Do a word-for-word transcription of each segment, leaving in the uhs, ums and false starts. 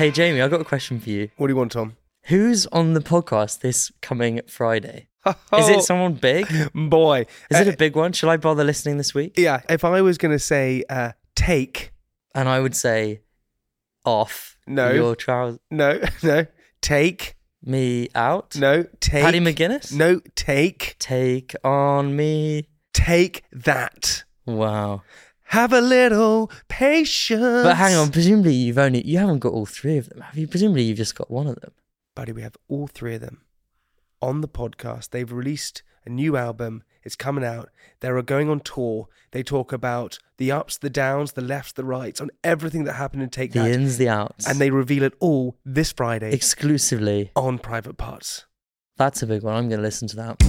Hey, Jamie, I've got a question for you. What do you want, Tom? Who's on the podcast this coming Friday? Is it someone big? Boy. Is uh, it a big one? Shall I bother listening this week? Yeah, if I was going to say uh, take... And I would say off No. your trousers. No, no. Take... Me out? No, take... Paddy McGuinness? No, take... Take on me. Take that. Wow. Have a little patience. But hang on, presumably you've only, you haven't got all three of them, have you? Presumably you've just got one of them. Buddy, we have all three of them on the podcast. They've released a new album. It's coming out. They're going on tour. They talk about the ups, the downs, the lefts, the rights, on everything that happened in Take The That. ins, the outs. And they reveal it all this Friday. Exclusively. On Private Parts. That's a big one. I'm going to listen to that.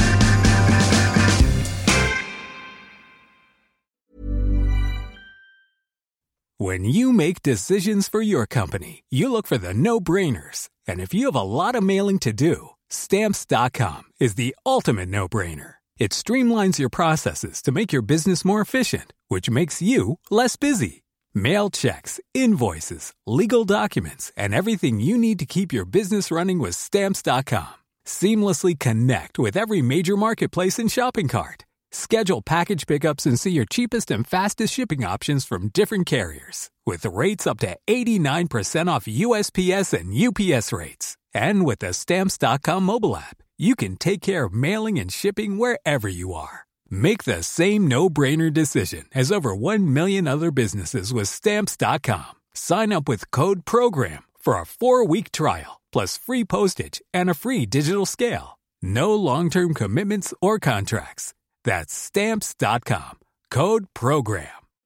When you make decisions for your company, you look for the no-brainers. And if you have a lot of mailing to do, Stamps dot com is the ultimate no-brainer. It streamlines your processes to make your business more efficient, which makes you less busy. Mail checks, invoices, legal documents, and everything you need to keep your business running with Stamps dot com. Seamlessly connect with every major marketplace and shopping cart. Schedule package pickups and see your cheapest and fastest shipping options from different carriers. With rates up to eighty-nine percent off U S P S and U P S rates. And with the Stamps dot com mobile app, you can take care of mailing and shipping wherever you are. Make the same no-brainer decision as over one million other businesses with Stamps dot com. Sign up with code PROGRAM for a four-week trial, plus free postage and a free digital scale. No long-term commitments or contracts. That's Stamps dot com. Code PROGRAM.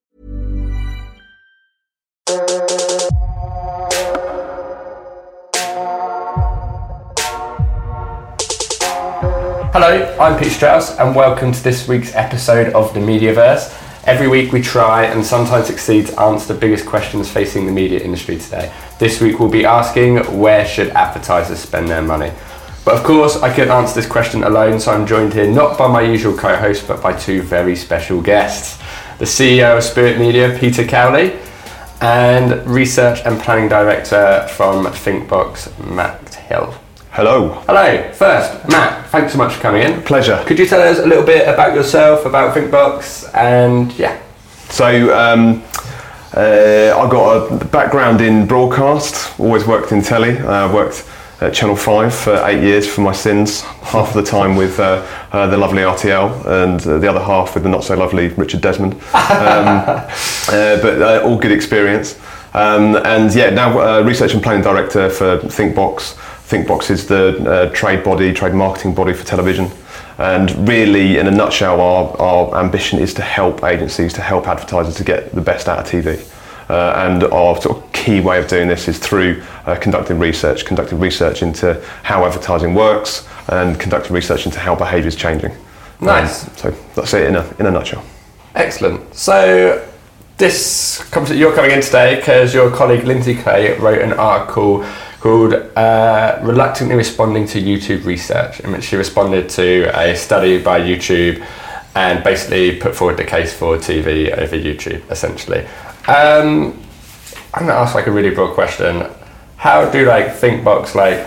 Hello, I'm Pete Strauss and welcome to this week's episode of the Mediaverse. Every week we try and sometimes succeed to answer the biggest questions facing the media industry today. This week we'll be asking, where should advertisers spend their money? But of course, I couldn't answer this question alone, so I'm joined here not by my usual co-host, but by two very special guests. The C E O of Spirit Media, Peter Cowley, and Research and Planning Director from Thinkbox, Matt Hill. Hello. Hello. First, Matt, thanks so much for coming in. Pleasure. Could you tell us a little bit about yourself, about Thinkbox, and yeah. So, um, uh, I've got a background in broadcast, always worked in telly, uh, worked at Channel five for eight years for my sins, half of the time with uh, uh, the lovely R T L and uh, the other half with the not so lovely Richard Desmond. Um, uh, but uh, all good experience. Um, and yeah, now uh, Research and Planning Director for Thinkbox. Thinkbox is the uh, trade body, trade marketing body for television. And really, in a nutshell, our, our ambition is to help agencies, to help advertisers to get the best out of T V. Uh, and our sort of key way of doing this is through uh, conducting research, conducting research into how advertising works and conducting research into how behaviour is changing. Nice. Um, so that's it in a, in a nutshell. Excellent. So this comes, you're coming in today because your colleague Lindsay Clay wrote an article called uh, Reluctantly Responding to YouTube Research, in which she responded to a study by YouTube and basically put forward the case for T V over YouTube, essentially. Um, I'm going to ask like a really broad question. How do like Thinkbox, like,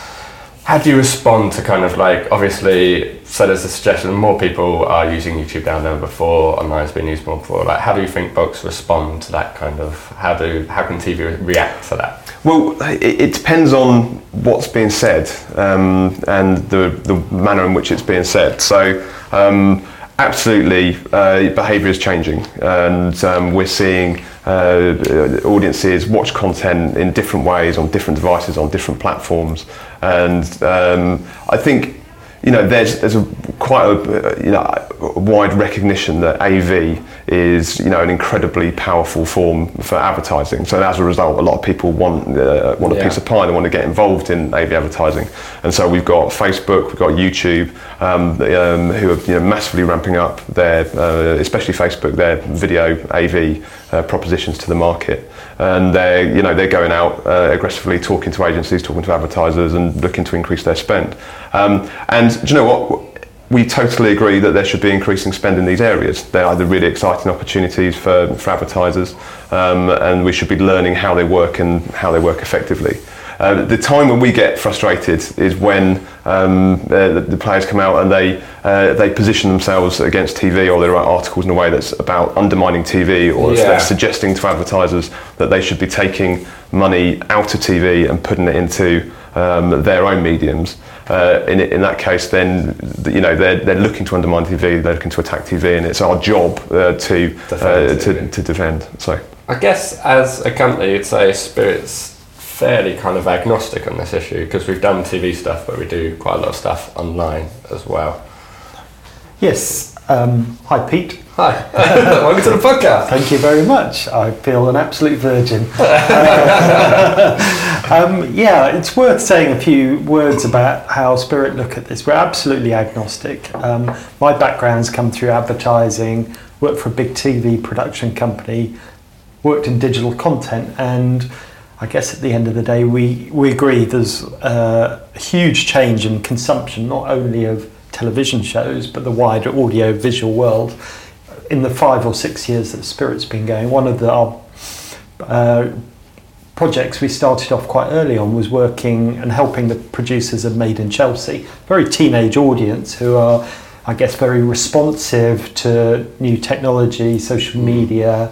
how do you respond to kind of like, obviously, so there's a suggestion more people are using YouTube now than before, online's been used more before. Like, how do you Thinkbox respond to that kind of, how do, how can T V react to that? Well, it, it depends on what's being said um, and the, the manner in which it's being said. So, um, absolutely, uh, behaviour is changing, and um, we're seeing uh, audiences watch content in different ways, on different devices, on different platforms, and um, I think you know there's there's a quite a you know a wide recognition that A V is you know an incredibly powerful form for advertising. So as a result, a lot of people want uh, want a yeah. piece of pie. They want to get involved in A V advertising, and so we've got Facebook, we've got YouTube, um, um, who are you know, massively ramping up their, uh, especially Facebook, their video A V uh, propositions to the market, and they're you know they're going out uh, aggressively talking to agencies, talking to advertisers, and looking to increase their spend. Um, and do you know what? we totally agree that there should be increasing spend in these areas. They're either really exciting opportunities for, for advertisers, um, and we should be learning how they work and how they work effectively. Uh, the time when we get frustrated is when um, uh, the, the players come out and they uh, they position themselves against T V, or they write articles in a way that's about undermining T V, or Yeah. they're suggesting to advertisers that they should be taking money out of T V and putting it into um, their own mediums. Uh, in in that case, then you know they're they're looking to undermine T V, they're looking to attack T V, and it's our job uh, to uh, to to defend. So I guess as a company, you'd say Spirit's fairly kind of agnostic on this issue, because we've done T V stuff, but we do quite a lot of stuff online as well. Yes. Um, hi, Pete. Hi, welcome to the podcast. Thank you very much. I feel an absolute virgin. um, yeah, it's worth saying a few words about how Spirit look at this. We're absolutely agnostic. Um, my background's come through advertising, worked for a big T V production company, worked in digital content, and I guess at the end of the day, we, we agree there's uh, a huge change in consumption, not only of television shows, but the wider audio visual world. In the five or six years that Spirit's been going, one of the our, uh, projects we started off quite early on was working and helping the producers of Made in Chelsea, very teenage audience who are, I guess, very responsive to new technology, social media.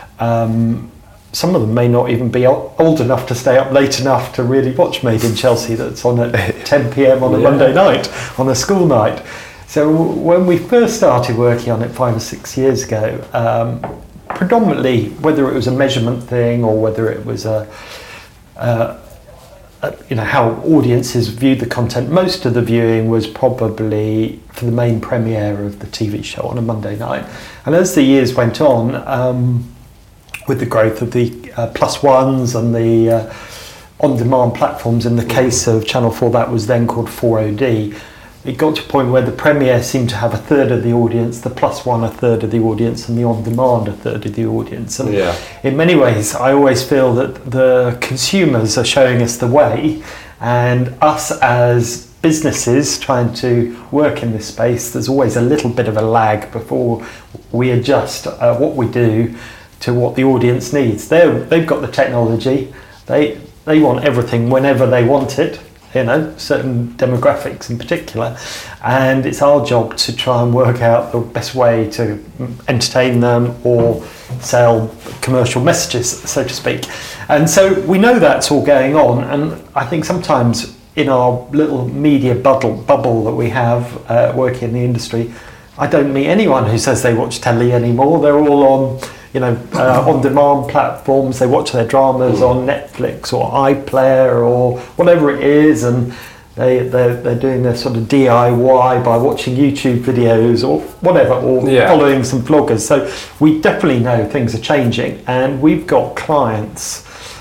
Um, some of them may not even be old enough to stay up late enough to really watch Made in Chelsea that's on at ten p.m. on a Yeah. Monday night, on a school night. So when we first started working on it five or six years ago, um, predominantly, whether it was a measurement thing or whether it was a, uh, a, you know, how audiences viewed the content, most of the viewing was probably for the main premiere of the T V show on a Monday night. And as the years went on, um, with the growth of the uh, plus ones and the uh, on-demand platforms, in the case of Channel four, that was then called four O D, it got to a point where the premiere seemed to have a third of the audience, the plus one a third of the audience, and the on-demand a third of the audience. And Yeah. in many ways, I always feel that the consumers are showing us the way, and us as businesses trying to work in this space, there's always a little bit of a lag before we adjust uh, what we do to what the audience needs. They're, they've got the technology, they they want everything whenever they want it, you know, certain demographics in particular, and it's our job to try and work out the best way to entertain them or sell commercial messages, so to speak. And so we know that's all going on, and I think sometimes in our little media bubble, bubble that we have uh, working in the industry, I don't meet anyone who says they watch telly anymore. They're all on, you know, uh, on-demand platforms. They watch their dramas on Netflix or iPlayer or whatever it is, and they they're, they're doing their sort of D I Y by watching YouTube videos or whatever, or Yeah. following some vloggers. So we definitely know things are changing, and we've got clients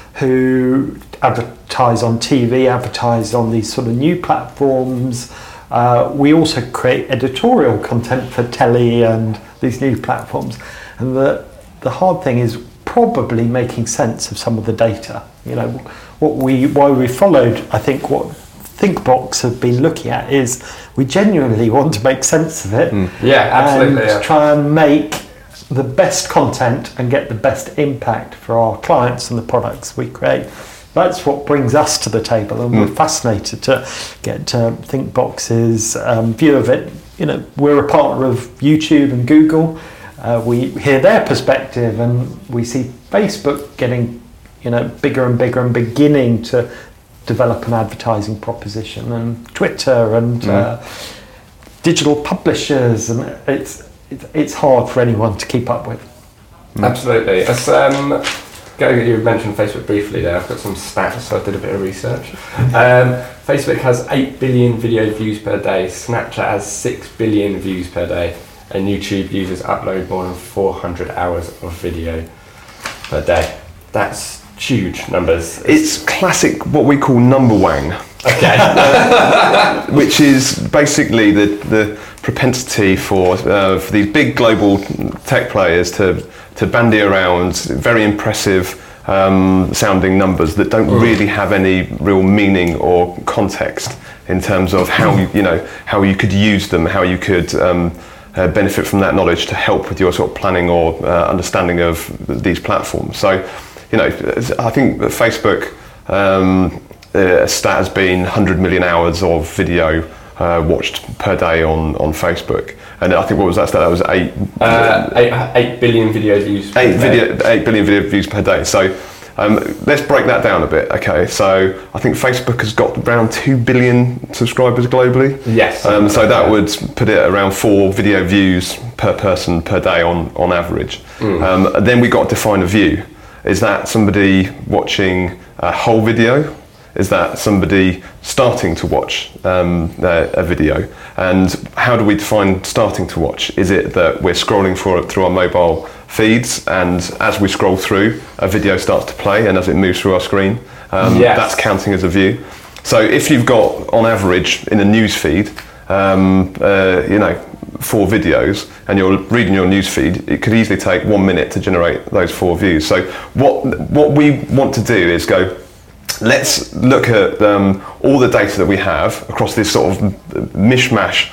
who advertise on T V, advertise on these sort of new platforms. Uh, we also create editorial content for telly and these new platforms, and the the hard thing is probably making sense of some of the data. You know, what we why we followed, I think, what ThinkBox have been looking at is we genuinely want to make sense of it. Mm. Yeah, absolutely, And yeah. try and make the best content and get the best impact for our clients and the products we create. That's what brings us to the table, and we're fascinated to get uh, ThinkBox's um, view of it. You know, we're a partner of YouTube and Google. Uh, we hear their perspective, and we see Facebook getting, you know, bigger and bigger and beginning to develop an advertising proposition, and Twitter and mm. uh, digital publishers, and it's, it's it's hard for anyone to keep up with. Absolutely. As, um, Go, you mentioned Facebook briefly there. I've got some stats, so I did a bit of research. Um, Facebook has eight billion video views per day, Snapchat has six billion views per day, and YouTube users upload more than four hundred hours of video per day. That's huge numbers. it's classic what we call number wang. Okay. Which is basically the, the propensity for, uh, for these big global tech players to, to bandy around very impressive um, sounding numbers that don't really have any real meaning or context in terms of how you, you know how you could use them, how you could um, uh, benefit from that knowledge to help with your sort of planning or uh, understanding of these platforms. So, you know, I think that Facebook, um, a stat has been one hundred million hours of video uh, watched per day on, on Facebook. And I think what was that stat? That was eight, uh, eight, eight billion video views. Per eight, day. video, eight billion video views per day. So um, let's break that down a bit. Okay, so I think Facebook has got around two billion subscribers globally. Yes. Um, so that would put it around four video views per person per day on on average. Mm. Um, then we got to define a view. Is that somebody watching a whole video? Is that somebody starting to watch um, a, a video? And how do we define starting to watch? Is it that we're scrolling for, through our mobile feeds, and as we scroll through, a video starts to play, and as it moves through our screen, um, yes. that's counting as a view. So if you've got, on average, in a news feed, um, uh, you know, four videos, and you're reading your news feed, it could easily take one minute to generate those four views. So what what we want to do is go, let's look at um, all the data that we have across this sort of mishmash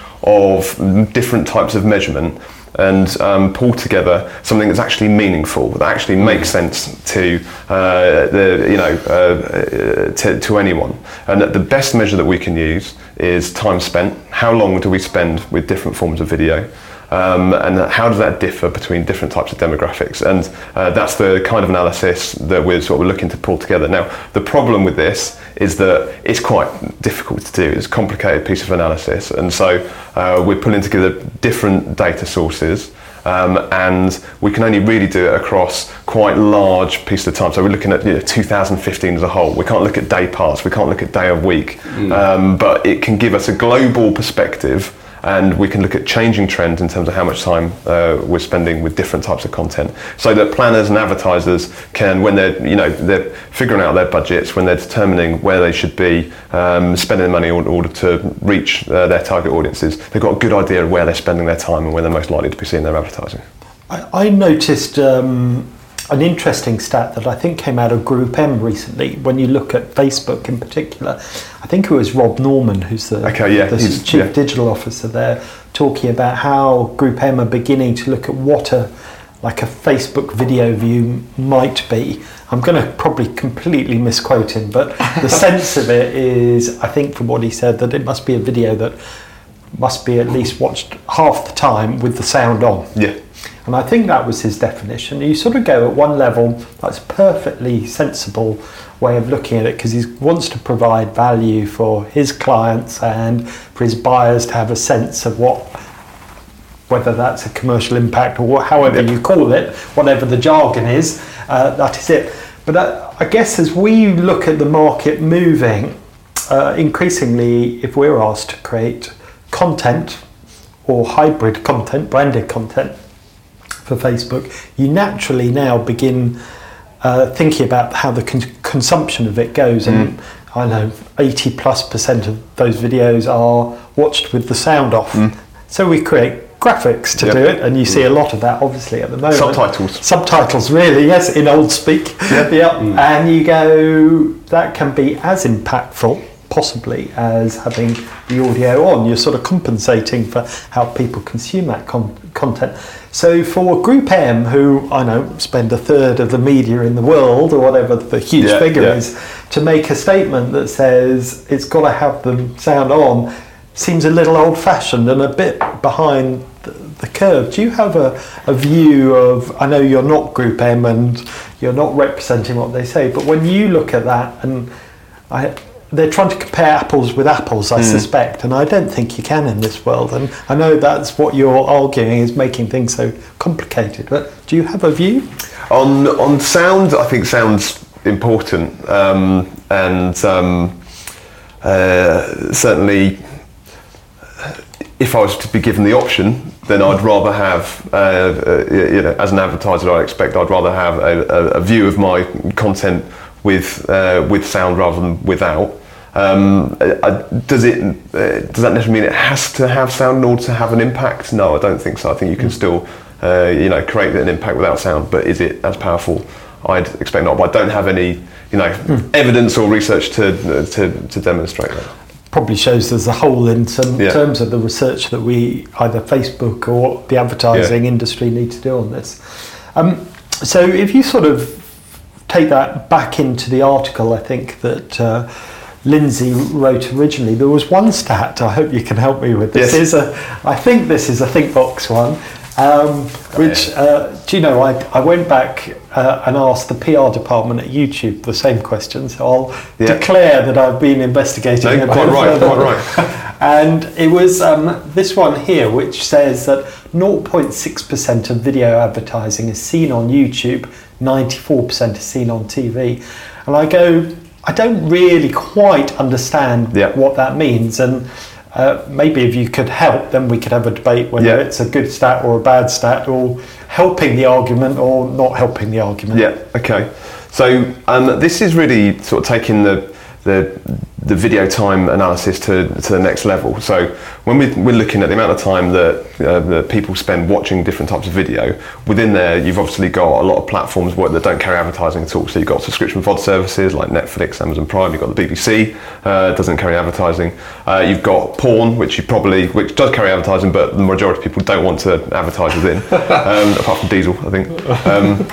of different types of measurement, and um, pull together something that's actually meaningful, that actually makes sense to uh, the you know uh, to, to anyone. And that the best measure that we can use is time spent. How long do we spend with different forms of video? Um, and how does that differ between different types of demographics? And uh, that's the kind of analysis that we're sort of looking to pull together. Now, the problem with this is that it's quite difficult to do. It's a complicated piece of analysis. And so uh, we're pulling together different data sources, um, and we can only really do it across quite large pieces of time. So we're looking at you know, two thousand fifteen as a whole. We can't look at day parts, we can't look at day of week, mm. um, but it can give us a global perspective, and we can look at changing trends in terms of how much time uh, we're spending with different types of content, so that planners and advertisers can, when they're you know they're figuring out their budgets, when they're determining where they should be um, spending money in order to reach uh, their target audiences, they've got a good idea of where they're spending their time and where they're most likely to be seeing their advertising. I, I noticed um, an interesting stat that I think came out of Group M recently. When you look at Facebook in particular, I think it was Rob Norman, who's the, okay, yeah, the chief yeah. digital officer there, talking about how Group M are beginning to look at what a like a Facebook video view might be. I'm going to probably completely misquote him, but the sense of it is, I think from what he said, that it must be a video that must be at least watched half the time with the sound on. Yeah. And I think that was his definition. You sort of go at one level, that's a perfectly sensible way of looking at it, because he wants to provide value for his clients and for his buyers to have a sense of what, whether that's a commercial impact or what, however you call it, whatever the jargon is, uh, that is it. But uh, I guess as we look at the market moving, uh, increasingly, if we're asked to create content or hybrid content, branded content, for Facebook, you naturally now begin uh, thinking about how the con- consumption of it goes. Mm. And I know eighty plus percent of those videos are watched with the sound off. Mm. So we create graphics to yep. do it, and you see a lot of that obviously at the moment. Subtitles. Subtitles, really, yes, in old speak. Yep. Yep. Mm. And you go, that can be as impactful possibly as having the audio on. You're sort of compensating for how people consume that con- content. So for Group M, who I know spend a third of the media in the world, or whatever the huge yeah, figure yeah. is, to make a statement that says it's got to have the sound on seems a little old-fashioned and a bit behind the, the curve. Do you have a, a view of, I know you're not Group M and you're not representing what they say, but when you look at that, and I they're trying to compare apples with apples, I mm. suspect, and I don't think you can in this world. And I know that's what you're arguing, is making things so complicated. But do you have a view? On on sound, I think sound's important, um, and um, uh, certainly, if I was to be given the option, then I'd rather have, uh, uh, you know, as an advertiser, I expect I'd rather have a, a, a view of my content with uh, with sound rather than without. Um, uh, does it? Uh, does that necessarily mean it has to have sound in order to have an impact? No, I don't think so. I think you can still, uh, you know, create an impact without sound. But is it as powerful? I'd expect not. But I don't have any, you know, mm. evidence or research to, to to demonstrate that. probably shows there's a hole in some Yeah. terms of the research that we, either Facebook or the advertising Yeah. industry, need to do on this. Um, so if you sort of take that back into the article, I think that uh, Lindsay wrote originally, there was one stat, I hope you can help me with this, Yes. is a, I think this is a ThinkBox one, um, which, uh, do you know, I, I went back uh, and asked the P R department at YouTube the same question, so I'll Yeah. declare that I've been investigating No, it quite right, further. quite right. And it was um, this one here, which says that zero point six percent of video advertising is seen on YouTube, ninety-four percent is seen on T V. And I go, I don't really quite understand Yeah. what that means. And uh, maybe if you could help, then we could have a debate whether Yeah. it's a good stat or a bad stat, or helping the argument or not helping the argument. Yeah. Okay. So um, this is really sort of taking the the the video time analysis to to the next level. So when we, we're looking at the amount of time that uh, that people spend watching different types of video, within there you've obviously got a lot of platforms that don't carry advertising at all. So you've got subscription V O D services like Netflix, Amazon Prime. You've got the B B C, uh, doesn't carry advertising. Uh, you've got porn, which you probably which does carry advertising, but the majority of people don't want to advertise within, um, apart from Diesel, I think. Um,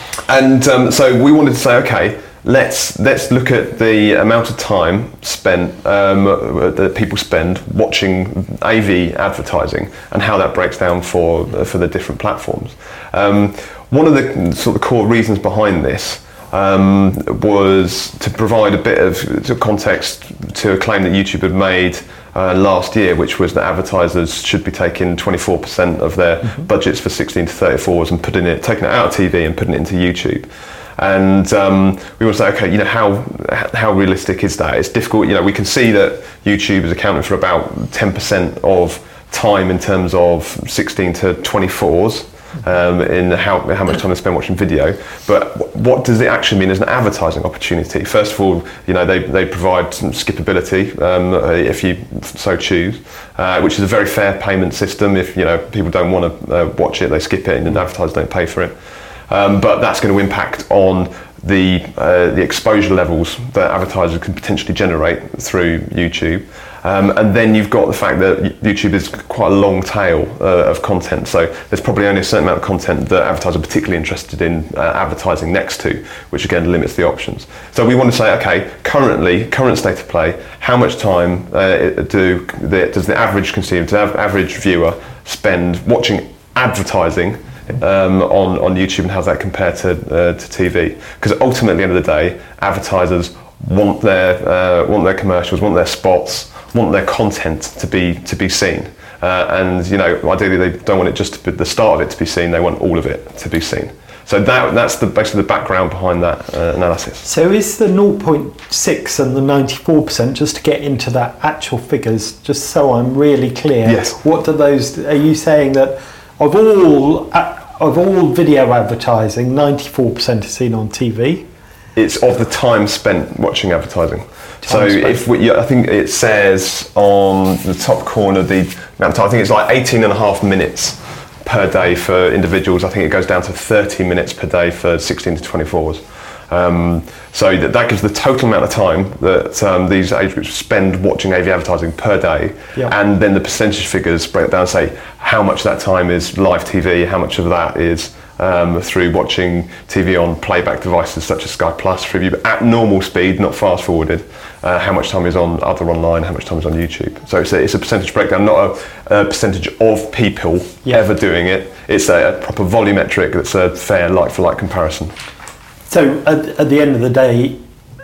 and um, so we wanted to say, okay, let's let's look at the amount of time spent um, that people spend watching A V advertising and how that breaks down for for the different platforms. Um, one of the sort of core reasons behind this um, was to provide a bit of sort of context to a claim that YouTube had made uh, last year, which was that advertisers should be taking twenty-four percent of their mm-hmm. budgets for sixteen to thirty-fours and putting it, taking it out of T V and putting it into YouTube. And um, we want to say, okay, you know, how how realistic is that? It's difficult. You know, we can see that YouTube is accounting for about ten percent of time in terms of sixteen to twenty-fours. Um, in how how much time they spend watching video, but what does it actually mean as an advertising opportunity? First of all, you know they, they provide some skippability um, if you so choose, uh, which is a very fair payment system. If you know people don't want to uh, watch it, they skip it, and the advertisers don't pay for it. Um, but that's going to impact on the uh, the exposure levels that advertisers can potentially generate through YouTube. Um, and then you've got the fact that YouTube is quite a long tail uh, of content, so there's probably only a certain amount of content that advertisers are particularly interested in uh, advertising next to, which again limits the options. So we want to say, okay, currently, current state of play, how much time uh, do the, does the average consumer, does the average viewer spend watching advertising um, on, on YouTube, and how does that compare to, uh, to T V? Because ultimately, at the end of the day, advertisers want their uh, want their commercials, want their spots, want their content to be to be seen, uh, and you know ideally they don't want it just to be the start of it to be seen. They want all of it to be seen. So that that's the basically the background behind that uh, analysis. So is the zero point six and the ninety-four percent, just to get into that actual figures, just so I'm really clear? Yes. What do those? Are you saying that of all of all video advertising, ninety-four percent is seen on T V? It's of the time spent watching advertising. Time so spent. if we, yeah, I think it says on the top corner the amount of time, I think it's like eighteen and a half minutes per day for individuals. I think it goes down to thirty minutes per day for sixteen to twenty-fours. Um, so that, that gives the total amount of time that um, these age groups spend watching A V advertising per day, Yeah. and then the percentage figures break it down and say how much of that time is live T V, how much of that is um, through watching T V on playback devices such as Sky Plus, Freeview, but at normal speed, not fast forwarded, uh, how much time is on other online, how much time is on YouTube. So it's a, it's a percentage breakdown, not a, a percentage of people Yeah. ever doing it. It's a, a proper volumetric that's a fair like-for-like comparison. So at, at the end of the day,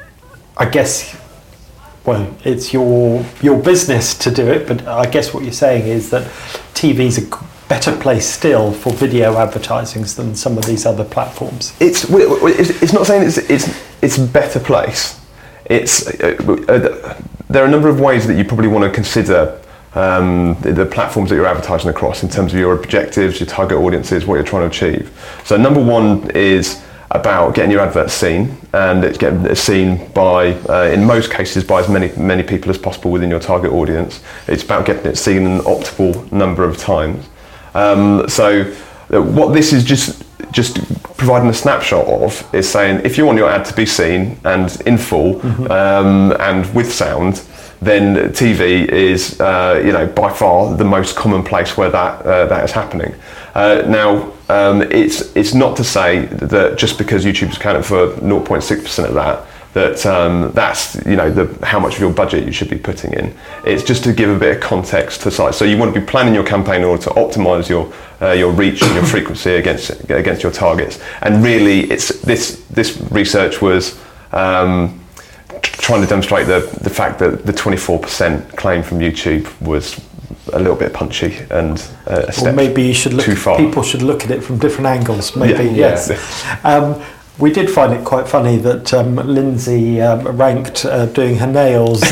I guess, well, it's your your business to do it, but I guess what you're saying is that T V's a better place still for video advertisings than some of these other platforms. It's it's not saying it's it's it's a better place. It's uh, uh, there are a number of ways that you probably want to consider um, the, the platforms that you're advertising across in terms of your objectives, your target audiences, what you're trying to achieve. So number one is about getting your advert seen, and it's getting it seen by, uh, in most cases, by as many many people as possible within your target audience. It's about getting it seen an optimal number of times. Um, so uh, what this is just just providing a snapshot of is saying if you want your ad to be seen and in full, mm-hmm. um, and with sound, then T V is, uh, you know, by far the most common place where that uh, that is happening. Uh, now, um, it's it's not to say that just because YouTube's accounted for zero point six percent of that, that um, that's, you know, the how much of your budget you should be putting in. It's just to give a bit of context to sites. So you want to be planning your campaign in order to optimise your uh, your reach and your frequency against against your targets. And really, it's this this research was um, trying to demonstrate the the fact that the twenty-four percent claim from YouTube was a little bit punchy and uh, a step or maybe you should look too far. People should look at it from different angles. Maybe Yeah, yes. yeah. Um, we did find it quite funny that um, Lindsay um, ranked uh, doing her nails.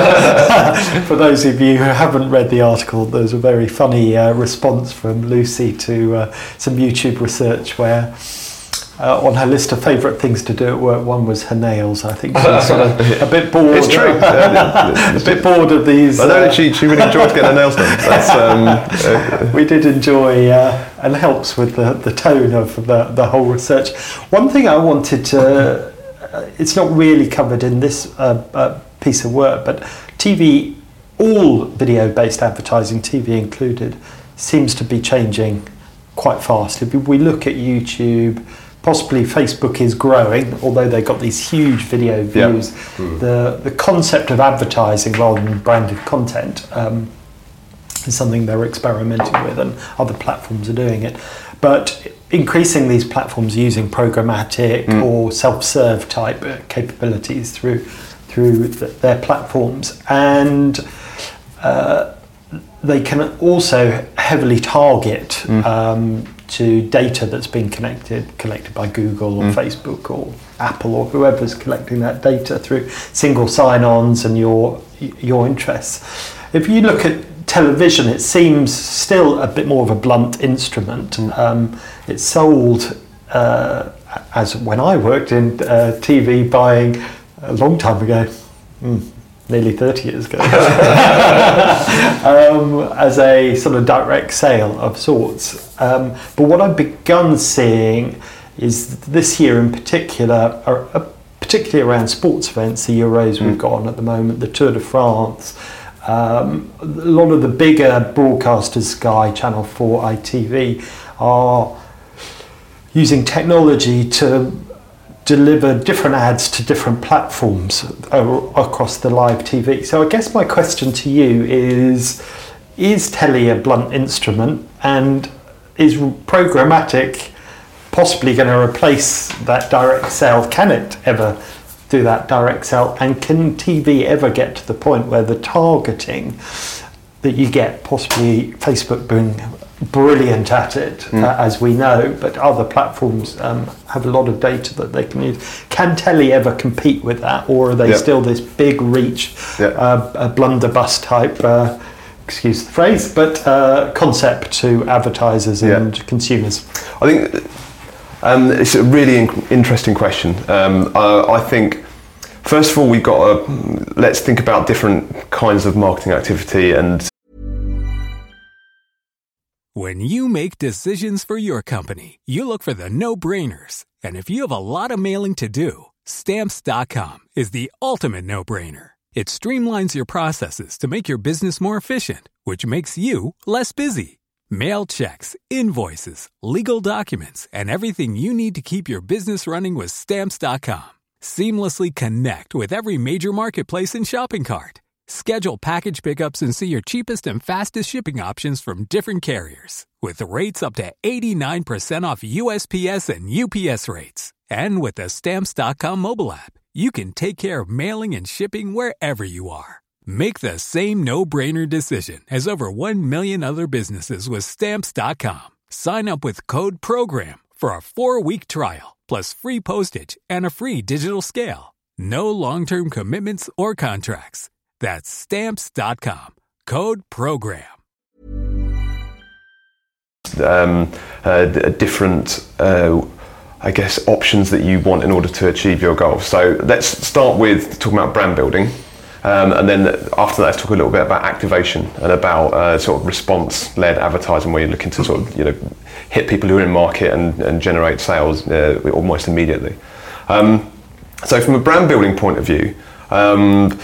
Uh, for those of you who haven't read the article, there's a very funny uh, response from Lucy to uh, some YouTube research where uh, on her list of favourite things to do at work, one was her nails. I think she was sort of a bit bored. It's true. a bit bored of these. I know uh, that she, she really enjoyed getting her nails done. That's, um, uh, we did enjoy, uh, and helps with the, the tone of the, the whole research. One thing I wanted to, uh, it's not really covered in this uh, uh, piece of work, but T V, all video-based advertising, T V included, seems to be changing quite fast. If we look at YouTube, possibly Facebook is growing, although they've got these huge video views. Yeah. Mm. The the concept of advertising rather than branded content um, is something they're experimenting with, and other platforms are doing it. But increasing these platforms using programmatic Mm. or self-serve type capabilities through through th- their platforms, and uh, they can also heavily target Mm. um, to data that's been connected, collected by Google or Mm. Facebook or Apple or whoever's collecting that data through single sign-ons and your your interests. If you look at television, it seems still a bit more of a blunt instrument. Mm. Um, it's sold uh, as when I worked in uh, T V buying a long time ago. Mm. Nearly thirty years ago, um, as a sort of direct sale of sorts. Um, but what I've begun seeing is this year in particular, uh, uh, particularly around sports events, the Euros Mm. we've got on at the moment, the Tour de France, um, a lot of the bigger broadcasters, Sky, Channel four, I T V, are using technology to deliver different ads to different platforms across the live T V. So I guess my question to you is, is telly a blunt instrument, and is programmatic possibly going to replace that direct sale? Can it ever do that direct sale? And can T V ever get to the point where the targeting that you get, possibly Facebook being brilliant at it, mm. uh, as we know, but other platforms um, have a lot of data that they can use. Can telly ever compete with that, or are they yep. still this big reach, yep. uh, a blunderbuss type, uh, excuse the phrase, but uh, concept to advertisers yep. and consumers? I think um, it's a really in- interesting question. Um, uh, I think, first of all, we've got to, let's think about different kinds of marketing activity. And when you make decisions for your company, you look for the no-brainers. And if you have a lot of mailing to do, Stamps dot com is the ultimate no-brainer. It streamlines your processes to make your business more efficient, which makes you less busy. Mail checks, invoices, legal documents, and everything you need to keep your business running with Stamps dot com. Seamlessly connect with every major marketplace and shopping cart. Schedule package pickups and see your cheapest and fastest shipping options from different carriers, with rates up to eighty-nine percent off U S P S and U P S rates. And with the Stamps dot com mobile app, you can take care of mailing and shipping wherever you are. Make the same no-brainer decision as over one million other businesses with Stamps dot com. Sign up with code PROGRAM for a four-week trial, plus free postage and a free digital scale. No long-term commitments or contracts. That's Stamps dot com. Code PROGRAM. Um, uh, different, uh, I guess, options that you want in order to achieve your goals. So let's start with talking about brand building. Um, and then after that, let's talk a little bit about activation and about uh, sort of response-led advertising, where you're looking to sort of, you know, hit people who are in market and, and generate sales uh, almost immediately. Um, so from a brand building point of view, um,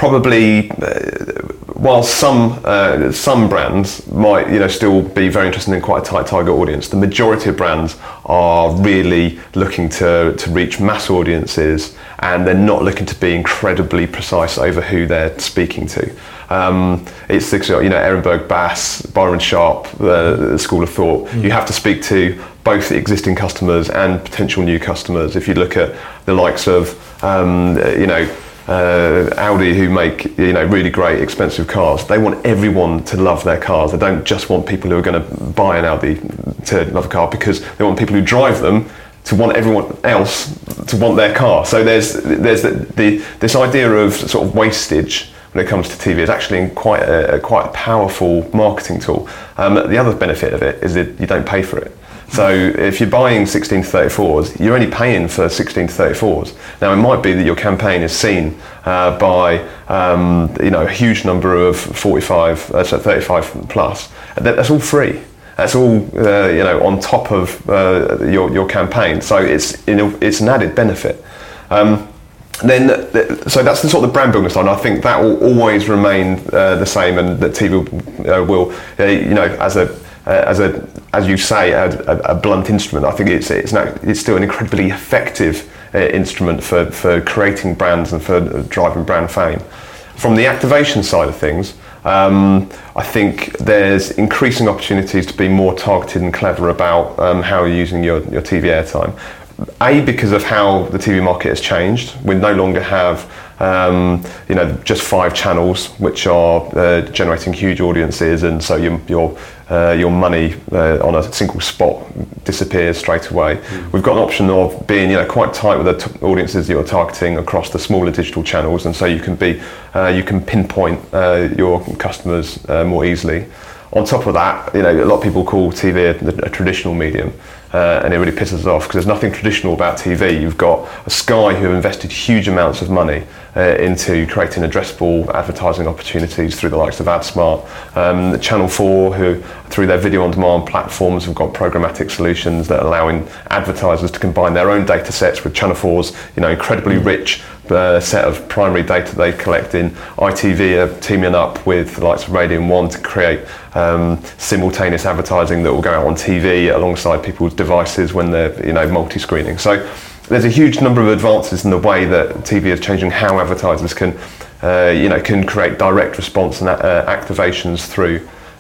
probably, uh, while some uh, some brands might you know still be very interested in quite a tight target audience, the majority of brands are really looking to to reach mass audiences, and they're not looking to be incredibly precise over who they're speaking to. Um, it's the, you know Ehrenberg Bass, Byron Sharp, uh, the school of thought. Mm. You have to speak to both the existing customers and potential new customers. If you look at the likes of um, you know. Uh, Audi, who make you know really great expensive cars, they want everyone to love their cars. They don't just want people who are going to buy an Audi to love a car, because they want people who drive them to want everyone else to want their car. So there's there's the, the this idea of sort of wastage when it comes to T V is actually quite a, a quite a powerful marketing tool. Um, the other benefit of it is that you don't pay for it. So if you're buying sixteen to thirty-fours, you're only paying for sixteen to thirty-fours. Now it might be that your campaign is seen uh, by um, you know a huge number of forty-five, uh, so thirty-five plus. That's all free. That's all uh, you know on top of uh, your your campaign. So it's you know it's an added benefit. Um, Then, so that's the sort of brand building style. And I think that will always remain uh, the same, and that T V will, uh, will uh, you know, as a uh, as a as you say, a, a blunt instrument. I think it's it's not, it's still an incredibly effective uh, instrument for for creating brands and for driving brand fame. From the activation side of things, um, I think there's increasing opportunities to be more targeted and clever about um, how you're using your your T V airtime. A, because of how the T V market has changed. We no longer have um, you know just five channels which are uh, generating huge audiences, and so your your uh, your money uh, on a single spot disappears straight away. Mm. We've got an option of being you know quite tight with the t- audiences that you're targeting across the smaller digital channels, and so you can be uh, you can pinpoint uh, your customers uh, more easily. On top of that, you know a lot of people call T V a, a traditional medium. Uh, and it really pisses us off, because there's nothing traditional about T V. You've got a Sky who have invested huge amounts of money uh, into creating addressable advertising opportunities through the likes of AdSmart. Um, Channel four, who through their video on demand platforms have got programmatic solutions that are allowing advertisers to combine their own data sets with Channel four's you know incredibly rich uh, set of primary data they collect in. I T V are teaming up with the likes of Radio One to create um, simultaneous advertising that will go out on T V alongside people's devices when they're you know multi-screening. So there's a huge number of advances in the way that T V is changing how advertisers can uh, you know can create direct response and uh, activations through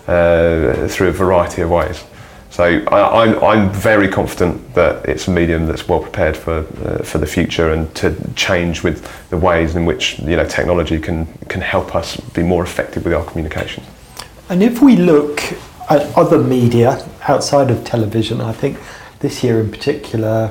uh, through a variety of ways. So I, I'm, I'm very confident that it's a medium that's well prepared for uh, for the future, and to change with the ways in which you know technology can can help us be more effective with our communications. And if we look at other media outside of television, I think this year in particular,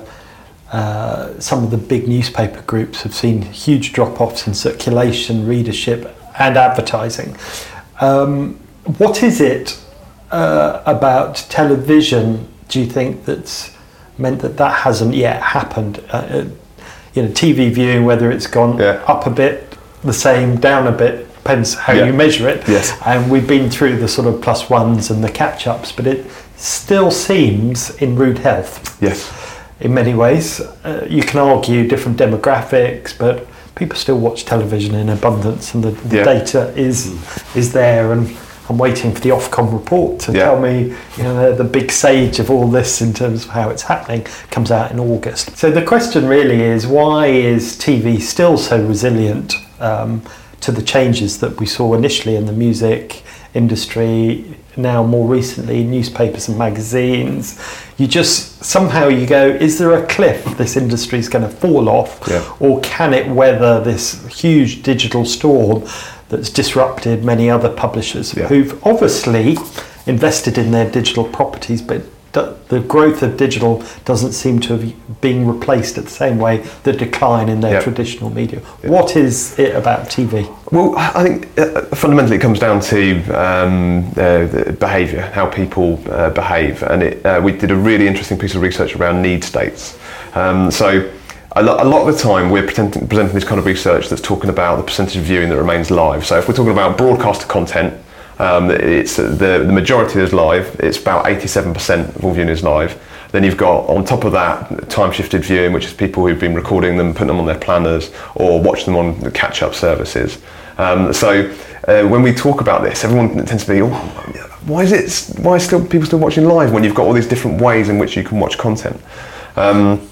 uh, some of the big newspaper groups have seen huge drop-offs in circulation, readership, and advertising. Um, what is it uh, about television, do you think, that's meant that that hasn't yet happened? Uh, you know, T V viewing, whether it's gone yeah. up a bit, the same, down a bit, depends how yeah. you measure it. Yes. And we've been through the sort of plus ones and the catch-ups, but it still seems in rude health. Yes. In many ways. Uh, you can argue different demographics, but people still watch television in abundance, and the, the yeah. data is mm. is there. And I'm waiting for the Ofcom report to yeah. tell me, you know, the, the big sage of all this in terms of how it's happening comes out in August. So the question really is, why is T V still so resilient um, to the changes that we saw initially in the music industry, now more recently newspapers and magazines? You just somehow you go, is there a cliff this industry is going to fall off, yeah. or can it weather this huge digital storm that's disrupted many other publishers yeah. who've obviously invested in their digital properties, but the growth of digital doesn't seem to have been replaced at the same way the decline in their yep. traditional media. Yep. What is it about T V? Well, I think uh, fundamentally it comes down to um, uh, behaviour, how people uh, behave, and it, uh, we did a really interesting piece of research around need states. Um, so a lot, a lot of the time we're presenting, presenting this kind of research that's talking about the percentage of viewing that remains live. So if we're talking about broadcaster content, Um, it's uh, the, the majority is live. It's about eighty-seven percent of all viewing is live. Then you've got on top of that time-shifted viewing, which is people who've been recording them, putting them on their planners, or watch them on the catch-up services. Um, so uh, when we talk about this, everyone tends to be, oh, why is it? Why are still people still watching live when you've got all these different ways in which you can watch content? Um,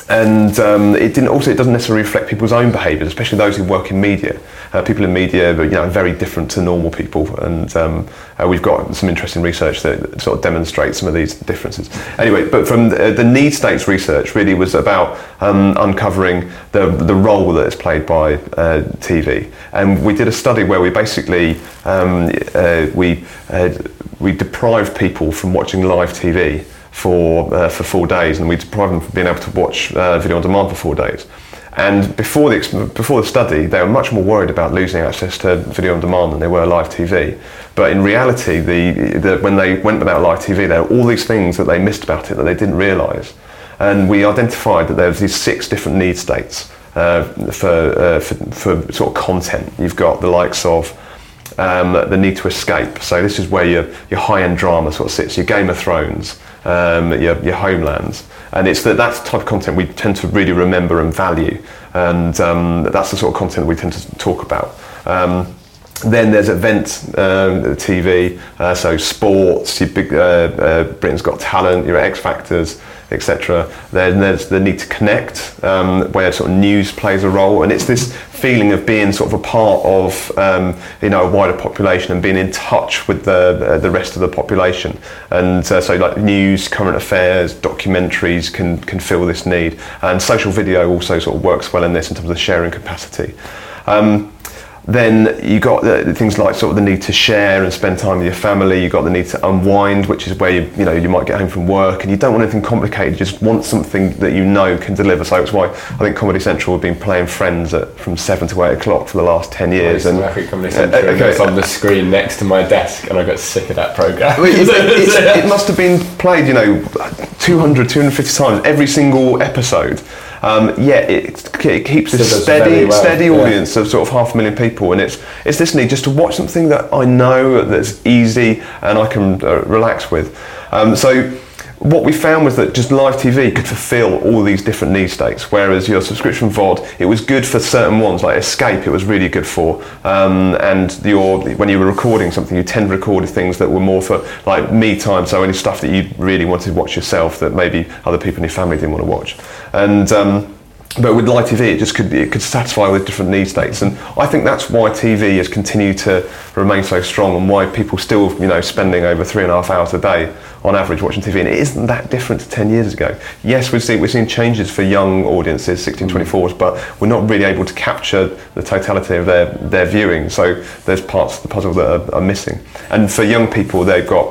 and um, it didn't. Also, it doesn't necessarily reflect people's own behaviours, especially those who work in media. Uh, people in media, are, you know, very different to normal people, and um, uh, we've got some interesting research that sort of demonstrates some of these differences. Anyway, but from the, the need states research really was about um, uncovering the the role that is played by uh, T V, and we did a study where we basically um, uh, we uh, we deprived people from watching live T V for uh, for four days, and we deprived them from being able to watch uh, video on demand for four days. And before the before the study, they were much more worried about losing access to video on demand than they were live T V. But in reality, the, the when they went without live T V, there were all these things that they missed about it that they didn't realise. And we identified that there was these six different need states uh, for, uh, for for sort of content. You've got the likes of um, the need to escape. So this is where your your high-end drama sort of sits. Your Game of Thrones. Um, your, your homelands, and it's that that's the type of content we tend to really remember and value, and um, that's the sort of content we tend to talk about. Um, then there's event um, T V, uh, so sports, your big, uh, uh, Britain's Got Talent, your X Factors, et cetera. Then there's the need to connect, um, where sort of news plays a role, and it's this feeling of being sort of a part of um, you know, a wider population and being in touch with the uh, the rest of the population. And uh, so like news, current affairs, documentaries can can fill this need, and social video also sort of works well in this in terms of the sharing capacity. Um, Then you got the, things like sort of the need to share and spend time with your family. You got the need to unwind, which is where you you know you might get home from work and you don't want anything complicated. You just want something that you know can deliver. So that's why I think Comedy Central have been playing Friends at, from seven to eight o'clock for the last ten years. I used to work at Comedy Central, uh, okay. It's on the screen next to my desk, and I got sick of that program. it, it, it must have been played, you know, two hundred, two hundred fifty times every single episode. Um, yeah, it, it keeps a steady, well. steady audience yeah. of sort of half a million people, and it's it's this need just to watch something that I know that's easy and I can uh, relax with. Um, so what we found was that just live T V could fulfil all these different need states, whereas your subscription V O D, it was good for certain ones, like Escape, it was really good for, um, and your when you were recording something, you tend to record things that were more for like me time, so any stuff that you really wanted to watch yourself that maybe other people in your family didn't want to watch. And um, but with live T V, it just could it could satisfy with different need states, and I think that's why T V has continued to remain so strong, and why people still, you know, spending over three and a half hours a day on average watching T V, and it isn't that different to ten years ago. Yes, we're seeing we're seeing changes for young audiences, sixteen to twenty-fours, but we're not really able to capture the totality of their their viewing. So there's parts of the puzzle that are, are missing, and for young people, they've got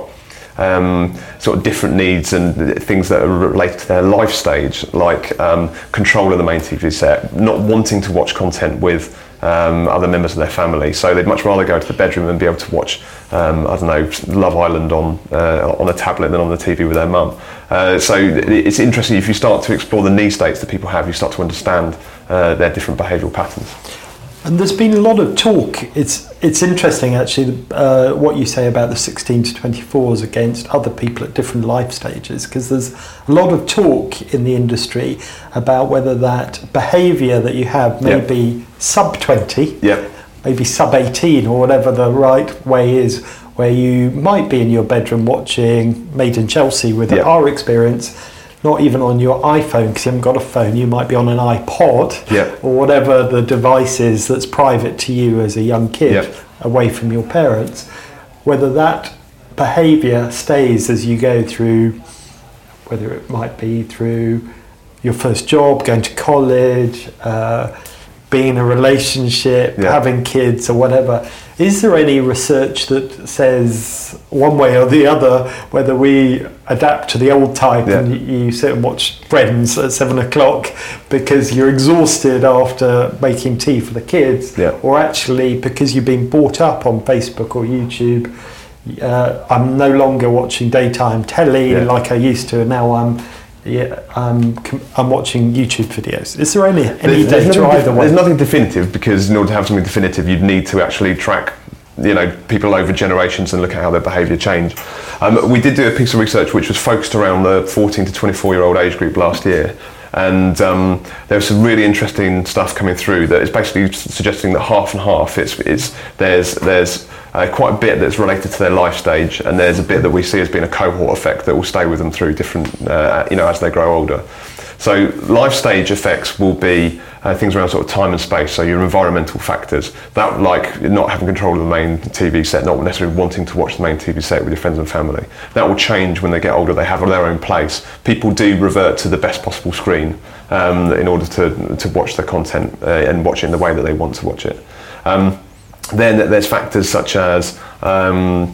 Um, sort of different needs and things that are related to their life stage, like um, control of the main T V set, not wanting to watch content with um, other members of their family. So they'd much rather go to the bedroom and be able to watch, um, I don't know, Love Island on uh, on a tablet than on the T V with their mum. Uh, so it's interesting, if you start to explore the need states that people have, you start to understand uh, their different behavioural patterns. And there's been a lot of talk. It's it's interesting actually uh, what you say about the sixteen to twenty-fours against other people at different life stages, because there's a lot of talk in the industry about whether that behaviour that you have may yep. be sub twenty, yep. maybe sub eighteen, or whatever the right way is, where you might be in your bedroom watching Made in Chelsea with yep. our experience. Not even on your iPhone, because you haven't got a phone, you might be on an iPod yep. or whatever the device is that's private to you as a young kid, yep. away from your parents. Whether that behaviour stays as you go through, whether it might be through your first job, going to college, uh, being in a relationship, yep. having kids or whatever. Is there any research that says one way or the other whether we adapt to the old type yeah. and you, you sit and watch Friends at seven o'clock because you're exhausted after making tea for the kids, yeah. or actually because you've been brought up on Facebook or YouTube, uh, I'm no longer watching daytime telly yeah. like I used to, and now I'm Yeah, um, I'm watching YouTube videos. Is there any, any there's, there's data nothing, either way? There's nothing definitive, because in order to have something definitive, you'd need to actually track, you know, people over generations and look at how their behaviour changed. Um, we did do a piece of research which was focused around the fourteen to twenty-four year old age group last year, And um, there was some really interesting stuff coming through that is basically suggesting that half and half. It's, it's there's there's uh, quite a bit that's related to their life stage, and there's a bit that we see as being a cohort effect that will stay with them through different, uh, you know, as they grow older. So life stage effects will be uh, things around sort of time and space, so your environmental factors, that like not having control of the main T V set, not necessarily wanting to watch the main T V set with your friends and family. That will change when they get older, they have their own place. People do revert to the best possible screen um, in order to, to watch the content uh, and watch it in the way that they want to watch it. Um, then there's factors such as um,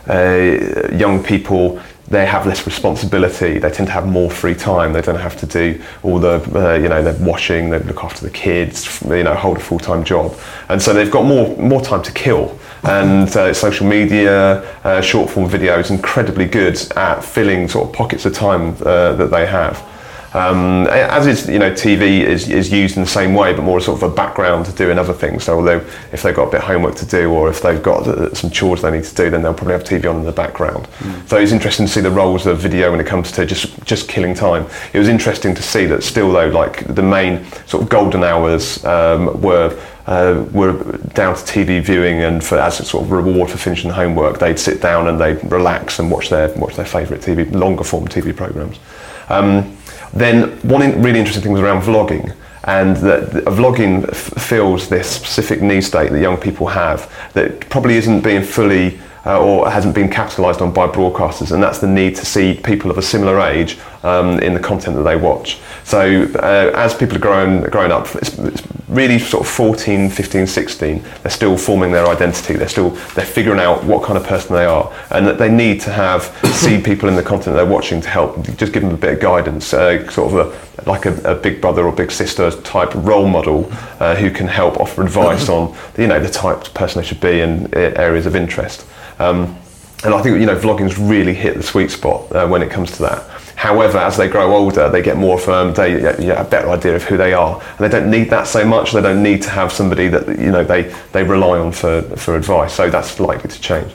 uh, young people, they have less responsibility, they tend to have more free time, they don't have to do all the, uh, you know, they're washing, they look after the kids, you know, hold a full-time job. And so they've got more more time to kill. And uh, social media, uh, short-form video is incredibly good at filling sort of pockets of time uh, that they have. Um, as is, you know, T V is, is used in the same way, but more as sort of a background to doing other things. So although if they've got a bit of homework to do, or if they've got uh, some chores they need to do, then they'll probably have T V on in the background. Mm. So it's interesting to see the roles of video when it comes to just, just killing time. It was interesting to see that still though, like the main sort of golden hours um, were Uh, were down to T V viewing, and for as a sort of reward for finishing the homework, they'd sit down and they'd relax and watch their watch their favourite T V, longer form T V programmes. Um, then one in, really interesting thing was around vlogging, and that, that vlogging f- fills this specific need state that young people have that probably isn't being fully uh, or hasn't been capitalised on by broadcasters, and that's the need to see people of a similar age um, in the content that they watch. So uh, as people are growing, growing up, it's, it's really sort of fourteen, fifteen, sixteen, they're still forming their identity, they're still they're figuring out what kind of person they are, and that they need to have see people in the content they're watching to help just give them a bit of guidance, uh, sort of a, like a, a big brother or big sister type role model uh, who can help offer advice on, you know, the type of person they should be in areas of interest. Um, and I think, you know, vlogging's really hit the sweet spot uh, when it comes to that. However, as they grow older, they get more affirmed, they get a better idea of who they are, and they don't need that so much. They don't need to have somebody that, you know, they, they rely on for, for advice, so that's likely to change.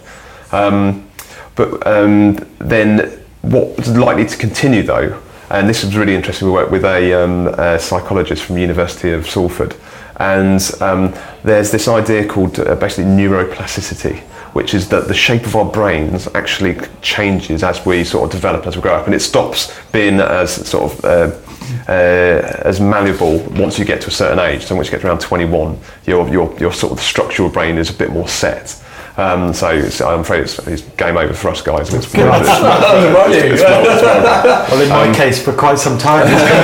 Um, but um, then what's likely to continue though, and this is really interesting, we work with a, um, a psychologist from the University of Salford, and um, there's this idea called uh, basically neuroplasticity, which is that the shape of our brains actually changes as we sort of develop, as we grow up, and it stops being as sort of uh, uh, as malleable once you get to a certain age. So once you get to around twenty-one, your your your sort of structural brain is a bit more set. Um, so, so I'm afraid it's, it's game over for us guys. It's, it's, it's, it's, it's, well, in my um, case, for quite some time.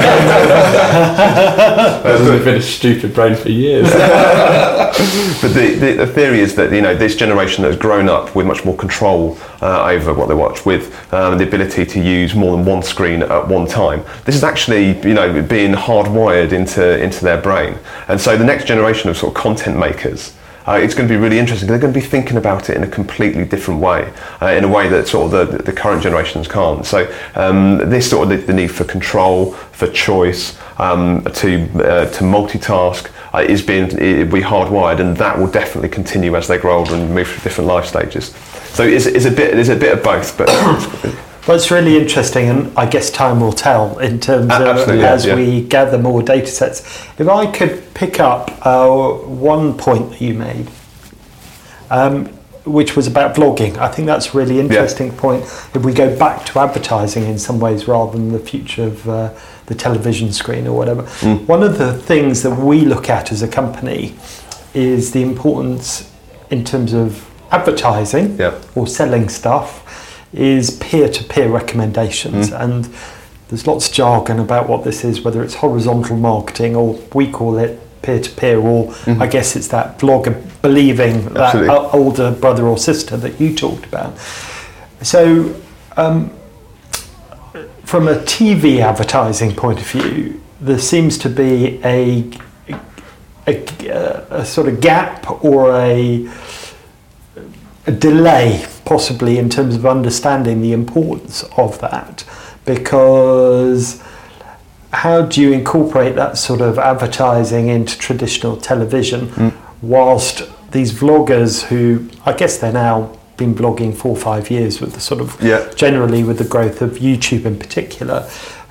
I've been a stupid brain for years. But the, the, the theory is that, you know, this generation that has grown up with much more control uh, over what they watch, with um, the ability to use more than one screen at one time, this is actually, you know, being hardwired into into their brain. And so the next generation of sort of content makers, Uh, it's going to be really interesting. They're going to be thinking about it in a completely different way, uh, in a way that sort of the, the current generations can't. So um, this sort of the, the need for control, for choice, um, to uh, to multitask uh, is being it be hardwired, and that will definitely continue as they grow older and move through different life stages. So it's, it's a bit it's a bit of both, but. Well, it's really interesting, and I guess time will tell in terms of Absolutely, as yeah. we gather more data sets. If I could pick up uh, one point that you made, um, which was about vlogging, I think that's a really interesting yeah. point. If we go back to advertising in some ways rather than the future of uh, the television screen or whatever, mm. one of the things that we look at as a company is the importance in terms of advertising yeah. or selling stuff is peer-to-peer recommendations, mm. and there's lots of jargon about what this is, whether it's horizontal marketing or we call it peer-to-peer, or mm. I guess it's that vlogger believing Absolutely. that older brother or sister that you talked about. So um, from a T V advertising point of view, there seems to be a, a, a sort of gap or a a delay possibly in terms of understanding the importance of that, because how do you incorporate that sort of advertising into traditional television mm. whilst these vloggers who I guess they're now been blogging four or five years with the sort of yeah. generally with the growth of YouTube in particular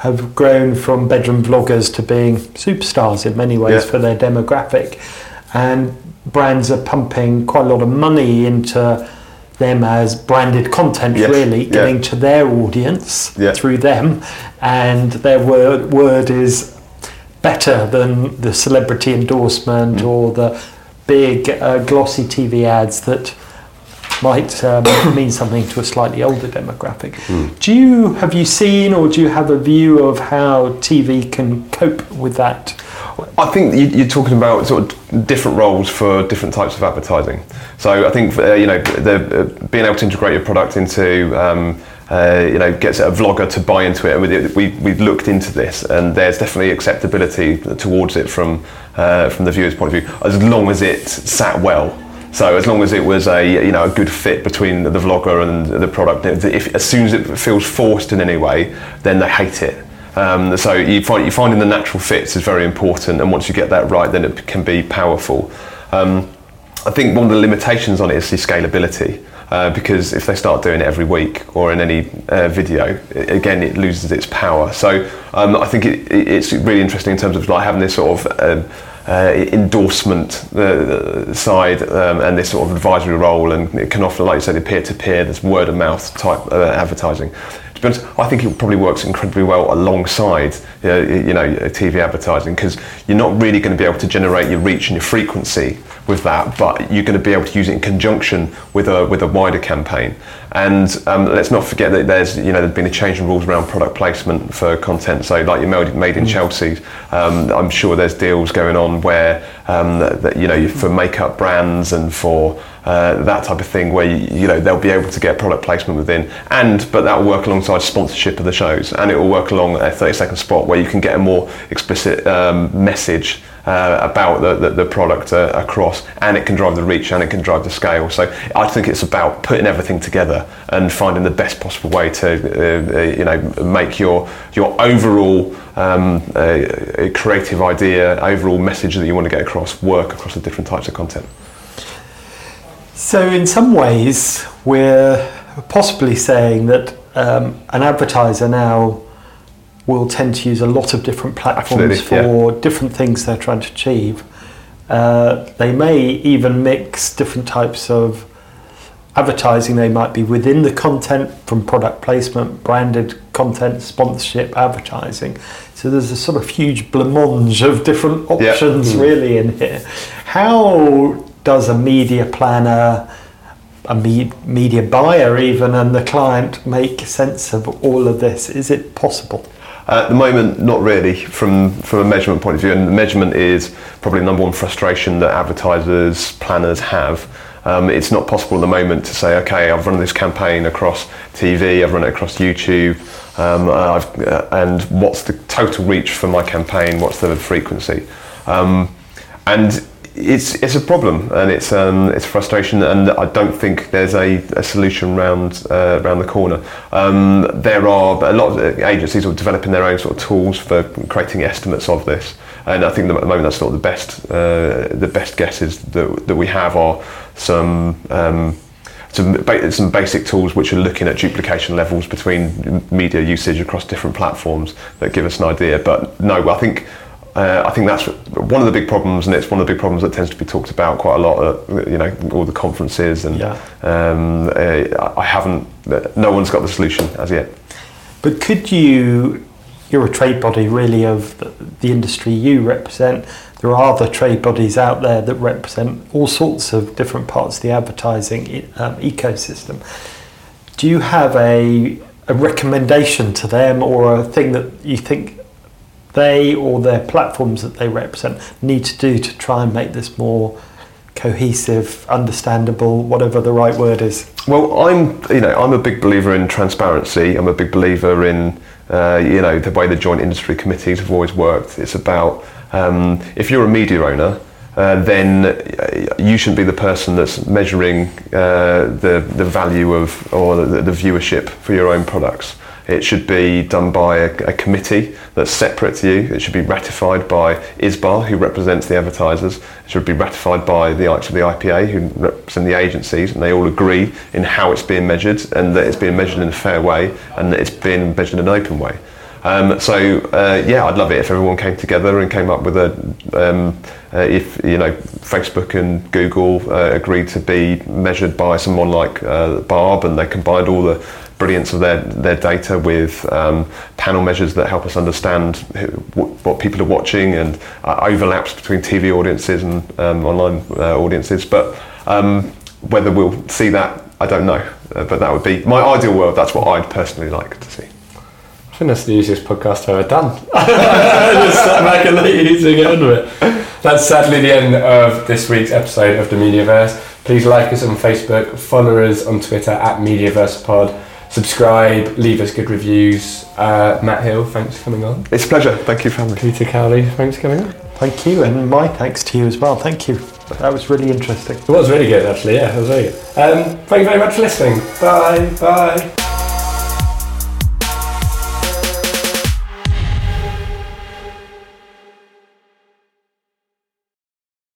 have grown from bedroom vloggers to being superstars in many ways Yeah. for their demographic, and brands are pumping quite a lot of money into them as branded content, Yes, really yeah. getting to their audience Yeah. through them, and their word word is better than the celebrity endorsement Mm. or the big uh, glossy T V ads that might um, mean something to a slightly older demographic. Mm. Do you have you seen or do you have a view of how T V can cope with that? I think you- you're talking about sort of different roles for different types of advertising. So I think uh, you know the, uh, being able to integrate your product into um, uh, you know gets a vlogger to buy into it. And we we we've looked into this, and there's definitely acceptability towards it from uh, from the viewer's point of view, as long as it sat well. So as long as it was a you know a good fit between the vlogger and the product. If as soon as it feels forced in any way, then they hate it. Um, so you find you finding the natural fits is very important, and once you get that right, then it can be powerful. Um, I think one of the limitations on it is the scalability, uh, because if they start doing it every week or in any uh, video, it, again it loses its power. So um, I think it, it, it's really interesting in terms of like having this sort of um, uh, endorsement uh, side um, and this sort of advisory role, and it can often, like you said, peer-to-peer, this word of mouth type uh, advertising. To be honest, I think it probably works incredibly well alongside uh, you know T V advertising, because you're not really going to be able to generate your reach and your frequency with that, but you're going to be able to use it in conjunction with a with a wider campaign. And um, let's not forget that there's you know there's been a change in rules around product placement for content. So like your made, made in mm. Chelsea, um, I'm sure there's deals going on where um, that you know for makeup brands and for uh, that type of thing, where you, you know they'll be able to get product placement within, and but that will work alongside sponsorship of the shows, and it will work along a thirty second spot where you can get a more explicit um, message Uh, about the, the, the product uh, across, and it can drive the reach and it can drive the scale. So I think it's about putting everything together and finding the best possible way to uh, uh, you know make your your overall um, uh, creative idea, overall message that you want to get across work across the different types of content. So in some ways we're possibly saying that um, an advertiser now will tend to use a lot of different platforms Absolutely, for yeah. different things they're trying to achieve. Uh, they may even mix different types of advertising. They might be within the content, from product placement, branded content, sponsorship, advertising. So there's a sort of huge blancmange of different options yeah. mm. really in here. How does a media planner, a me- media buyer even, and the client make sense of all of this? Is it possible? Uh, at the moment, not really, from, from a measurement point of view. And measurement is probably the number one frustration that advertisers, planners have. Um, it's not possible at the moment to say, okay, I've run this campaign across T V, I've run it across YouTube, um, uh, I've, uh, and what's the total reach for my campaign, what's the frequency? Um, and it's it's a problem, and it's um, it's a frustration, and I don't think there's a, a solution around uh, around the corner. Um, there are a lot of agencies who are developing their own sort of tools for creating estimates of this, and I think that at the moment that's sort of the best uh, the best guesses that that we have are some. Um, Some, ba- some basic tools which are looking at duplication levels between media usage across different platforms that give us an idea. But no, I think uh, I think that's one of the big problems, and it's one of the big problems that tends to be talked about quite a lot at you know all the conferences. And yeah. um, uh, I haven't. No one's got the solution as yet. But could you? You're a trade body really of the, the industry you represent. There are other trade bodies out there that represent all sorts of different parts of the advertising um, ecosystem. Do you have a, a recommendation to them, or a thing that you think they or their platforms that they represent need to do to try and make this more cohesive, understandable, whatever the right word is? Well, I'm you know I'm a big believer in transparency. I'm a big believer in uh, you know the way the joint industry committees have always worked. It's about um, if you're a media owner, uh, then you shouldn't be the person that's measuring uh, the the value of or the, the viewership for your own products. It should be done by a, a committee that's separate to you. It should be ratified by I S B A, who represents the advertisers. It should be ratified by the likes of the I P A, who represent the agencies, and they all agree in how it's being measured, and that it's being measured in a fair way, and that it's being measured in an open way. Um, so uh, yeah, I'd love it if everyone came together and came up with a, um, uh, if you know, Facebook and Google uh, agreed to be measured by someone like uh, Barb, and they combined all the brilliance of their, their data with um, panel measures that help us understand who, what people are watching, and uh, overlaps between T V audiences and um, online uh, audiences. But um, whether we'll see that, I don't know. Uh, but that would be my ideal world. That's what I'd personally like to see. I think that's the easiest podcast I've ever done. Just step back and let you to get on with it. That's sadly the end of this week's episode of the Mediaverse. Please like us on Facebook, follow us on Twitter at MediaversePod. Subscribe, leave us good reviews. Uh, Matt Hill, thanks for coming on. It's a pleasure. Thank you for having me. Peter Cowley, thanks for coming on. Thank you, and my thanks to you as well. Thank you. That was really interesting. It was really good, actually. Yeah, it was very good. Um, thank you very much for listening. Bye. Bye.